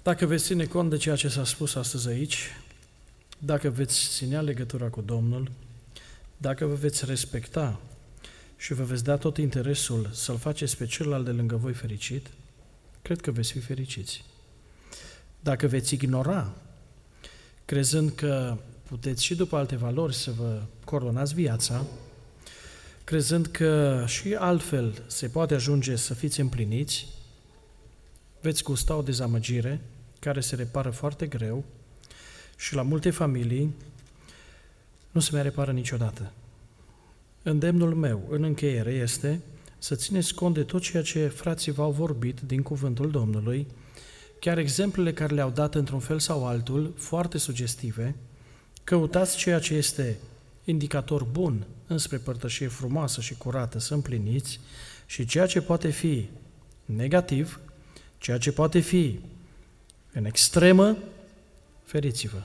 Dacă veți ține cont de ceea ce s-a spus astăzi aici, dacă veți ținea legătura cu Domnul, dacă vă veți respecta și vă veți da tot interesul să-l faceți pe celălalt de lângă voi fericit, cred că veți fi fericiți. Dacă veți ignora, crezând că puteți și după alte valori să vă coordonați viața, crezând că și altfel se poate ajunge să fiți împliniți, veți gusta o dezamăgire care se repară foarte greu și la multe familii nu se mai repară niciodată. Îndemnul meu în încheiere este să țineți cont de tot ceea ce frații v-au vorbit din cuvântul Domnului, chiar exemplele care le-au dat într-un fel sau altul, foarte sugestive. Căutați ceea ce este indicator bun înspre părtășie frumoasă și curată să împliniți și ceea ce poate fi negativ, ceea ce poate fi în extremă, feriți-vă.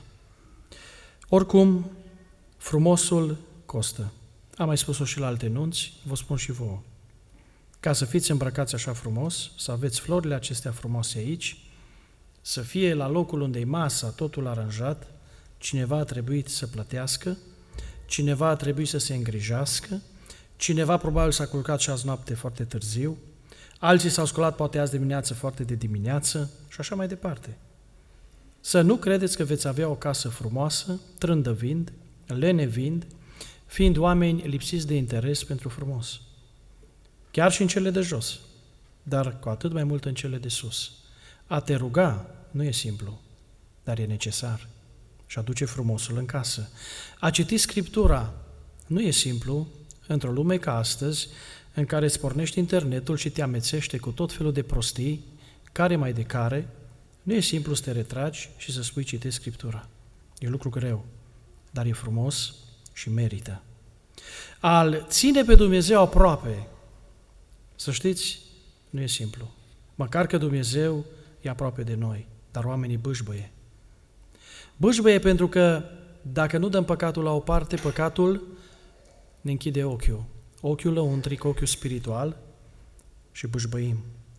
Oricum, frumosul costă. Am mai spus-o și la alte nunți, vă spun și vouă. Ca să fiți îmbrăcați așa frumos, să aveți florile acestea frumoase aici, să fie la locul unde e masa, totul aranjat, cineva a trebuit să plătească, cineva a trebuit să se îngrijească, cineva probabil s-a culcat și azi noapte foarte târziu, alții s-au sculat poate azi dimineață foarte de dimineață și așa mai departe. Să nu credeți că veți avea o casă frumoasă, trândăvind, lenevind, fiind oameni lipsiți de interes pentru frumos. Chiar și în cele de jos, dar cu atât mai mult în cele de sus. A te ruga nu e simplu, dar e necesar și aduce frumosul în casă. A citi Scriptura nu e simplu într-o lume ca astăzi, în care îți pornești internetul și te amețește cu tot felul de prostii, care mai de care, nu e simplu să te retragi și să spui citești Scriptura. E un lucru greu, dar e frumos și merită. Al ține pe Dumnezeu aproape, să știți, nu e simplu. Măcar că Dumnezeu e aproape de noi, dar oamenii bâșbăie. Bâșbăie pentru că dacă nu dăm păcatul la o parte, păcatul ne închide ochiul. Ochiul lăuntric, ochiul spiritual și bâșbăim.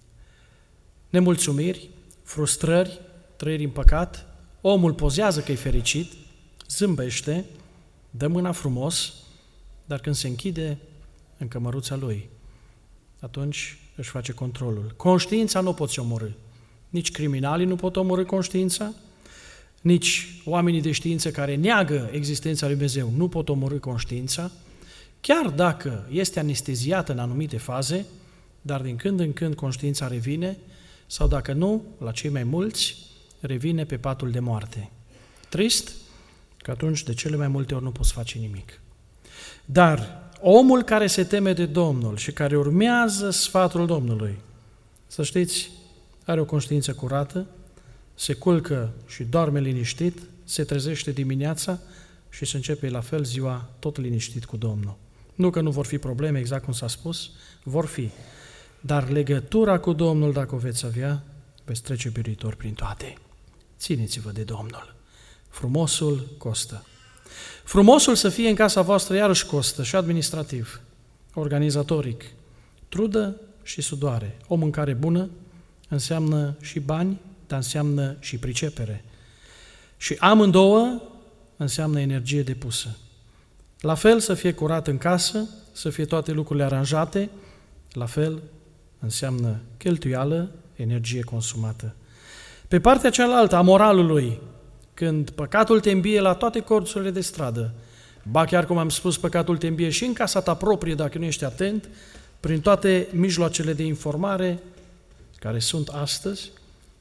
Nemulțumiri, frustrări, trăiri în păcat, omul pozează că e fericit, zâmbește, dă mâna frumos, dar când se închide în cămăruța lui, atunci își face controlul. Conștiința nu poți omorî. Nici criminalii nu pot omorî conștiința, nici oamenii de știință care neagă existența lui Dumnezeu nu pot omorî conștiința, chiar dacă este anesteziată în anumite faze, dar din când în când conștiința revine, sau dacă nu, la cei mai mulți, revine pe patul de moarte. Trist, că atunci de cele mai multe ori nu poți face nimic. Dar omul care se teme de Domnul și care urmează sfatul Domnului, să știți, are o conștiință curată, se culcă și doarme liniștit, se trezește dimineața și se începe la fel ziua tot liniștit cu Domnul. Nu că nu vor fi probleme, exact cum s-a spus, vor fi. Dar legătura cu Domnul, dacă o veți avea, veți trece biruitor prin toate. Țineți-vă de Domnul. Frumosul costă. Frumosul să fie în casa voastră iarăși costă și administrativ, organizatoric, trudă și sudoare. O mâncare bună înseamnă și bani, dar înseamnă și pricepere. Și amândouă înseamnă energie depusă. La fel să fie curat în casă, să fie toate lucrurile aranjate, la fel înseamnă cheltuială, energie consumată. Pe partea cealaltă a moralului, când păcatul te îmbie la toate colțurile de stradă, ba chiar cum am spus, păcatul te îmbie și în casa ta proprie dacă nu ești atent, prin toate mijloacele de informare care sunt astăzi,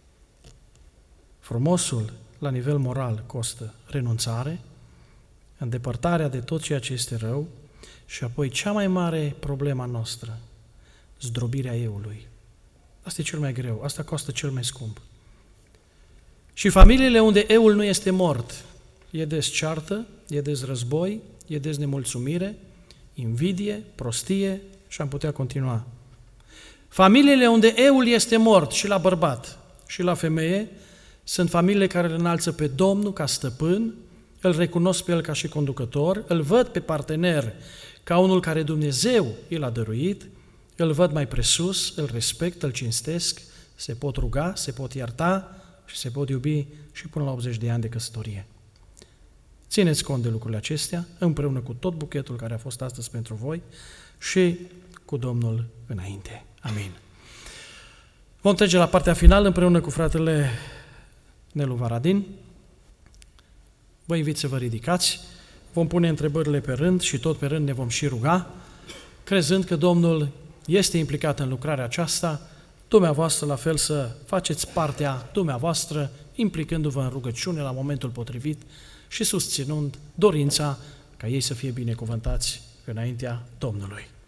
frumosul la nivel moral costă renunțare, îndepărtarea de tot ceea ce este rău și apoi cea mai mare problemă noastră, zdrobirea eului. Asta e cel mai greu, asta costă cel mai scump. Și familiile unde eul nu este mort, e des ceartă, e des război, e des nemulțumire, invidie, prostie și am putea continua. Familiile unde eul este mort și la bărbat și la femeie sunt familiile care îl înalță pe Domnul ca stăpân, îl recunosc pe el ca și conducător, îl văd pe partener ca unul care Dumnezeu îl a dăruit, îl văd mai presus, îl respect, îl cinstesc, se pot ruga, se pot ierta și se pot iubi și până la 80 de ani de căsătorie. Țineți cont de lucrurile acestea, împreună cu tot buchetul care a fost astăzi pentru voi și cu Domnul înainte. Amin. Vom trece la partea finală împreună cu fratele Nelu Varadin. Vă invit să vă ridicați, vom pune întrebările pe rând și tot pe rând ne vom și ruga, crezând că Domnul este implicat în lucrarea aceasta, dumneavoastră la fel să faceți partea dumneavoastră, implicându-vă în rugăciune la momentul potrivit și susținând dorința ca ei să fie binecuvântați înaintea Domnului.